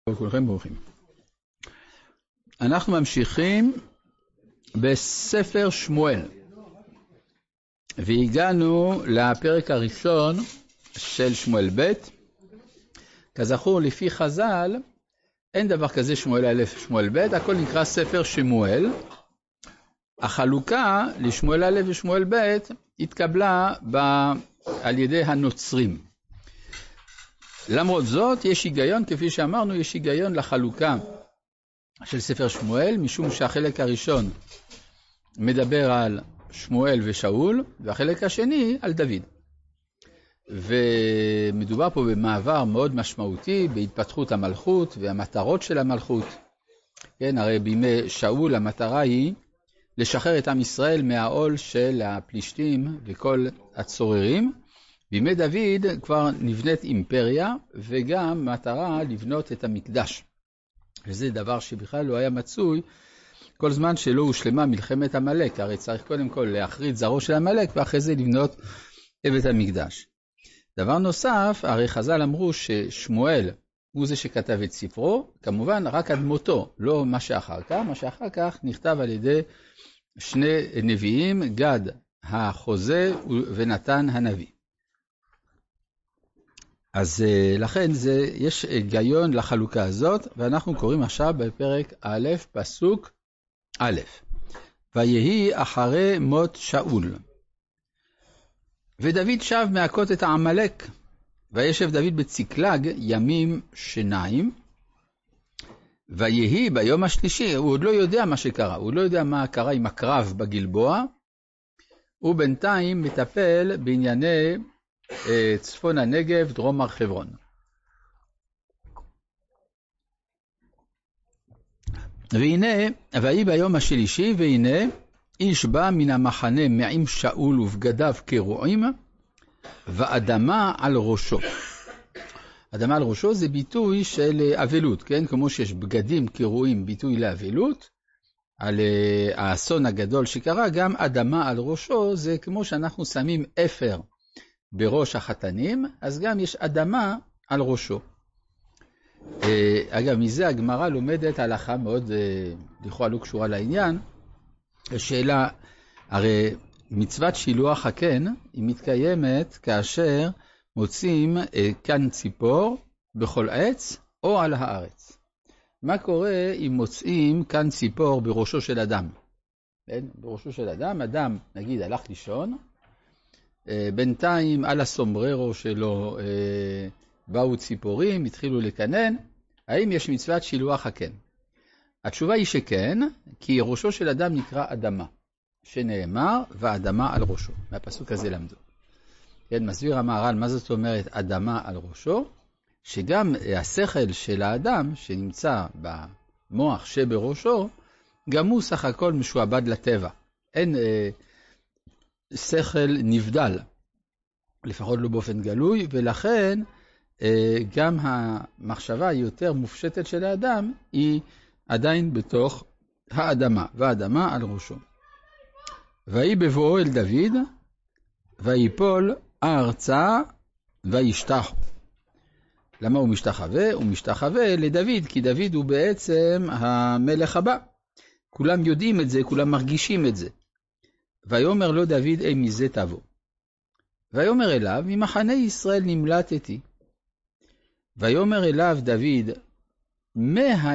כולכם ברוכים. אנחנו ממשיכים בספר שמואל, והגענו לפרק הראשון של שמואל ב'. כזכור, לפי חז"ל, אין דבר כזה שמואל א' שמואל ב', הכל נקרא ספר שמואל. החלוקה לשמואל א' ושמואל ב' התקבלה על ידי הנוצרים. למרות זאת, יש היגיון, כפי שאמרנו, יש היגיון לחלוקה של ספר שמואל, משום שהחלק הראשון מדבר על שמואל ושאול, והחלק השני על דוד. ומדובר פה במעבר מאוד משמעותי, בהתפתחות המלכות והמטרות של המלכות. כן, הרי בימי שאול המטרה היא לשחרר את עם ישראל מהעול של הפלישתים וכל הצוררים. בימי דוד כבר נבנית אימפריה, וגם מטרה לבנות את המקדש. וזה דבר שבכלל לא היה מצוי כל זמן שלא הושלמה מלחמת עמלק. הרי צריך קודם כל להחריד זרעו של עמלק, ואחרי זה לבנות את בית המקדש. דבר נוסף, הרי חז"ל אמרו ששמואל הוא זה שכתב את ספרו, כמובן רק עד מותו, לא מה שאחר כך. מה שאחר כך נכתב על ידי שני נביאים, גד החוזה ונתן הנביא. אז לכן יש היגיון לחלוקה הזאת, ואנחנו קוראים עכשיו בפרק א', פסוק א'. ויהי אחרי מות שאול, ודוד שב מהכות את העמלק, וישב דוד בצקלג ימים שניים. ויהי ביום השלישי, הוא עוד לא יודע מה שקרה, הוא לא יודע מה קרה עם הקרב בגלבוע, הוא בינתיים מטפל בענייני צפון הנגב, דרום הר חברון. והנה, ויהי ביום השלישי, והנה, איש בא מן המחנה מעם שאול ובגדיו כרועים, ואדמה על ראשו. אדמה על ראשו זה ביטוי של אבלות, כן? כמו שיש בגדים כרועים, ביטוי לאבלות, על האסון הגדול שקרה, גם אדמה על ראשו זה כמו שאנחנו שמים אפר בראש החתנים, אז גם יש אדמה על ראשו. אגב, מזה הגמרא לומדת הלכה מאוד, לכאורה לא קשורה לעניין. השאלה, הרי מצוות שילוח הקן, היא מתקיימת כאשר מוצאים קן ציפור בכל עץ או על הארץ. מה קורה אם מוצאים קן ציפור בראשו של אדם? בראשו של אדם, אדם נגיד הלך לישון, בינתיים על הסומבררו שלו באו ציפורים, התחילו לקנן, האם יש מצוות שילוח הקן? התשובה היא שכן, כי ראשו של אדם נקרא אדמה, שנאמר ואדמה על ראשו. מהפסוק הזה למדו. כן, מסביר המהר"ל מה זאת אומרת אדמה על ראשו, שגם השכל של האדם שנמצא במוח שבראשו, גם הוא סך הכל משועבד לטבע. אין שכל נבדל, לפחות לא באופן גלוי, ולכן גם המחשבה היותר מופשטת של האדם היא עדיין בתוך האדמה, והאדמה על ראשו. ויהי בבואו אל דוד, ויפול ארצה וישתחו. למה הוא משתחווה? הוא משתחווה לדוד, כי דוד הוא בעצם המלך הבא. כולם יודעים את זה, כולם מרגישים את זה. ויאמר לו דוד, אי מזה תבוא. ויאמר אליו, ממחנה ישראל נמלטתי. ויאמר אליו דוד, מה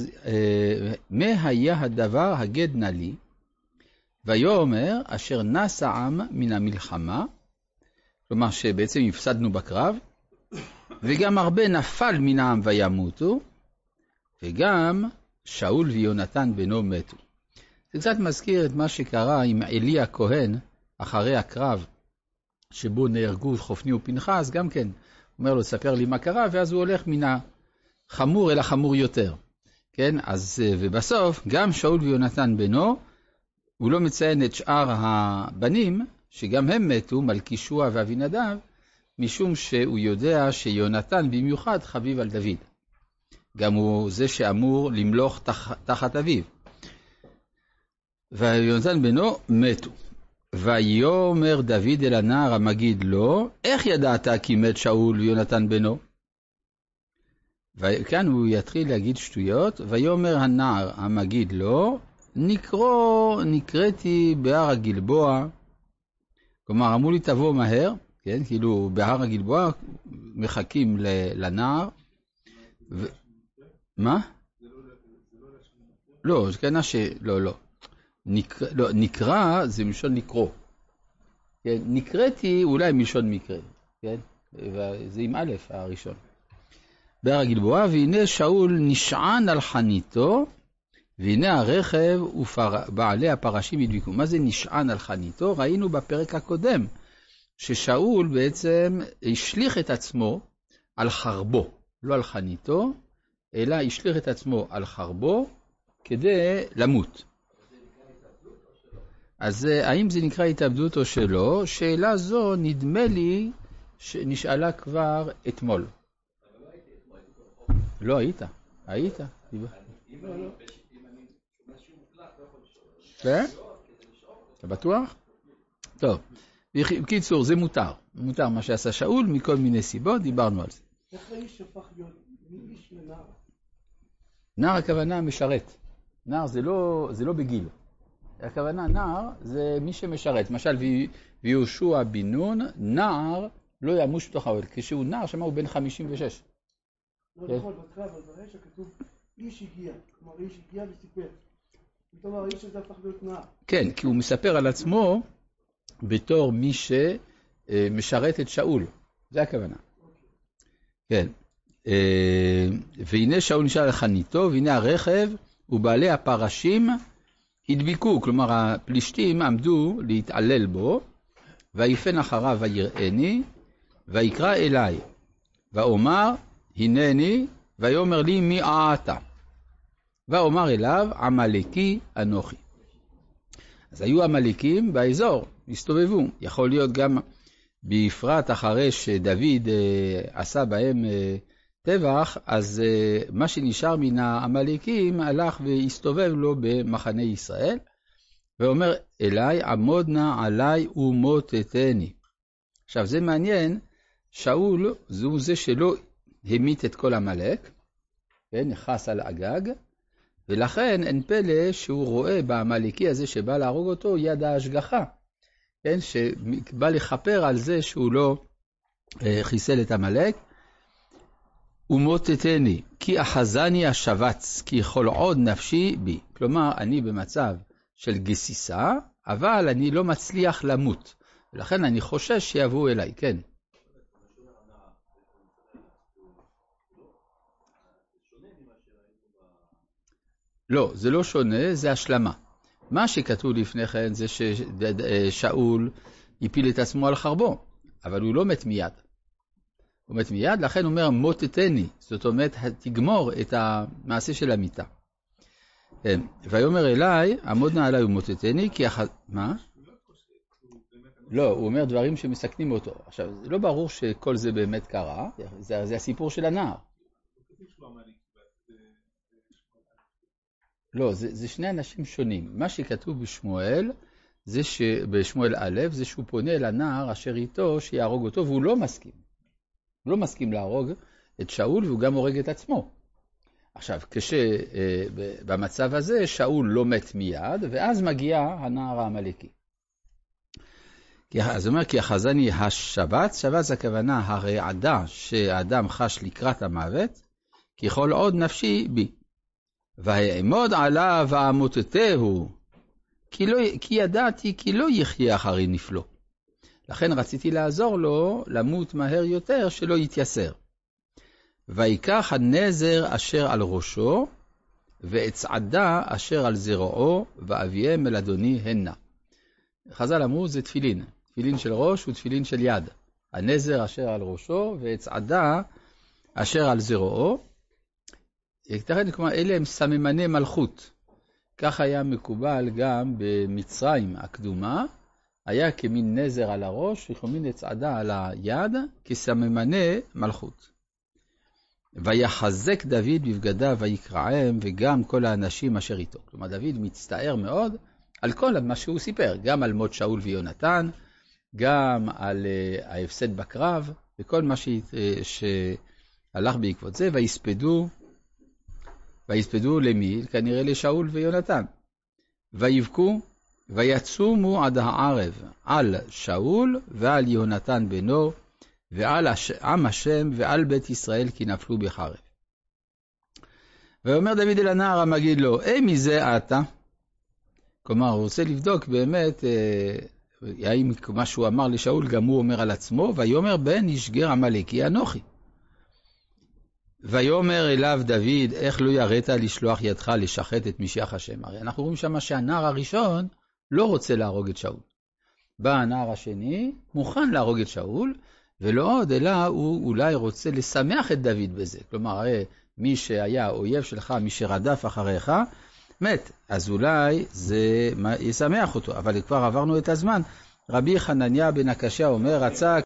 היה הדבר הגד נא לי? ויאמר, אשר נס העם מן המלחמה, כלומר שבעצם הפסדנו בקרב, וגם הרבה נפל מן העם וימותו, וגם שאול ויונתן בנו מתו. זה קצת מזכיר את מה שקרה עם אלי הכהן אחרי הקרב, שבו נהרגו חופני ופנחס, גם כן, אומר לו, ספר לי מה קרה, ואז הוא הולך מן החמור אל החמור יותר. כן, אז ובסוף, גם שאול ויונתן בנו, הוא לא מציין את שאר הבנים, שגם הם מתו, מלכישוע ואבינדב, משום שהוא יודע שיונתן במיוחד חביב על דוד. גם הוא זה שאמור למלוך תחת אביו. ויונתן בנו מתו. ויאמר דוד אל הנער המגיד לו, איך ידעת כי מת שאול ויונתן בנו? וכאן הוא יתחיל להגיד שטויות, ויאמר הנער המגיד לו, נקראתי בהר הגלבוע, כלומר אמרו לי תבוא מהר, כן, כאילו בהר הגלבוע מחכים לנער, מה? לא, זה כנראה לא. נקרא זה מלשון לקרוא. כן, נקראתי אולי מלשון מקרה, כן? וזה עם א' הראשון. בהר הגלבוע, והנה שאול נשען על חניתו, והנה הרכב ובעלי הפרשים הדביקו. מה זה נשען על חניתו? ראינו בפרק הקודם, ששאול בעצם השליך את עצמו על חרבו, לא על חניתו, אלא השליך את עצמו על חרבו כדי למות. אז האם זה נקרא התאבדות או שלא? שאלה זו נדמה לי שנשאלה כבר אתמול. לא היית. היית. כן? אתה בטוח? טוב. בקיצור, זה מותר. מותר מה שעשה שאול מכל מיני סיבות, דיברנו על זה. איך האיש הפך להיות מאיש לנער? נער הכוונה משרת. נער זה לא בגיל. הכוונה נער זה מי שמשרת. למשל, ויהושע בן נון, נער לא ימוש בתוך האוהל. כשהוא נער, שמה הוא בן 56. לא נכון, בקרב, אבל ברגע שכתוב איש הגיע. כלומר, איש הגיע וסיפר. זאת אומרת, האיש הזה הפך להיות נער. כן, כי הוא מספר על עצמו בתור מי שמשרת את שאול. זה הכוונה. כן. והנה שאול נשאר לחניתו, והנה הרכב ובעלי הפרשים הדביקו, כלומר הפלישתים עמדו להתעלל בו, ויפן אחריו ויראני, ויקרא אליי, ואומר, הנני, ויאמר לי מי אתה? ואומר אליו, עמלקי אנוכי. אז היו עמלקים באזור, הסתובבו. יכול להיות גם בפרט אחרי שדוד עשה בהם טבח, אז מה שנשאר מן העמלקים הלך והסתובב לו במחנה ישראל, ואומר אליי, עמוד נא עליי ומוטטני. עכשיו זה מעניין, שאול זהו זה שלא המית את כל עמלק, כן, נכנס על אגג, ולכן אין פלא שהוא רואה בעמלקי הזה שבא להרוג אותו יד ההשגחה, כן, שבא לחפר על זה שהוא לא חיסל את עמלק. ומוטטני, כי אחזני השבץ, כי כל עוד נפשי בי. כלומר, אני במצב של גסיסה, אבל אני לא מצליח למות. ולכן אני חושש שיבואו אליי, כן. לא, זה לא שונה, זה השלמה. מה שכתוב לפני כן זה ששאול יפיל את עצמו על חרבו, אבל הוא לא מת מיד. הוא מת מיד, לכן הוא אומר מוטטני, זאת אומרת תגמור את המעשה של המיטה. ויאמר אליי, עמוד נא עליי ומוטטני, כי מה? לא, הוא אומר דברים שמסכנים אותו. עכשיו, זה לא ברור שכל זה באמת קרה, זה הסיפור של הנער. לא, זה שני אנשים שונים. מה שכתוב בשמואל, זה שבשמואל א', זה שהוא פונה אל הנער אשר איתו שיהרוג אותו, והוא לא מסכים. הוא לא מסכים להרוג את שאול, והוא גם הורג את עצמו. עכשיו, במצב הזה, שאול לא מת מיד, ואז מגיע הנער העמלקי. אז הוא אומר, כי אחזני השבץ, שבץ הכוונה הרעדה שהאדם חש לקראת המוות, כי כל עוד נפשי בי. והעמוד עליו ועמותתהו, כי ידעתי כי לא יחיה אחרי נפלו. לכן רציתי לעזור לו למות מהר יותר שלא יתייסר. ויקח הנזר אשר על ראשו, ואצעדה אשר על זרועו, ואביהם אל אדוני הנה. חז"ל אמרו זה תפילין, תפילין של ראש ותפילין של יד. הנזר אשר על ראשו, ואצעדה אשר על זרועו. כלומר, אלה הם סממני מלכות. כך היה מקובל גם במצרים הקדומה, היה כמין נזר על הראש וכמין הצעדה על היד, כסממני מלכות. ויחזק דוד בבגדיו ויקרעם, וגם כל האנשים אשר איתו. כלומר, דוד מצטער מאוד על כל מה שהוא סיפר, גם על מות שאול ויונתן, גם על ההפסד בקרב, וכל מה הלך בעקבות זה, ויספדו למי? כנראה לשאול ויונתן. ויבכו, ויצומו עד הערב, על שאול ועל יונתן בנו, ועל עם השם ועל בית ישראל, כי נפלו בחרב. ואומר דוד אל הנער המגיד לו, מזה אתה? כלומר, הוא רוצה לבדוק באמת, האם מה שהוא אמר לשאול גם הוא אומר על עצמו, ויאמר בן איש גר עמלקי אנוכי. ויאמר אליו דוד, איך לא יראת לשלוח ידך לשחט את משיח השם? הרי אנחנו רואים שמה שהנער הראשון לא רוצה להרוג את שאול. בא הנער השני, מוכן להרוג את שאול, ולא עוד, אלא הוא אולי רוצה לשמח את דוד בזה. כלומר, הרי מי שהיה אויב שלך, מי שרדף אחריך, מת. אז אולי זה ישמח אותו. אבל כבר עברנו את הזמן. רבי חנניה בן הקשיא אומר, רצה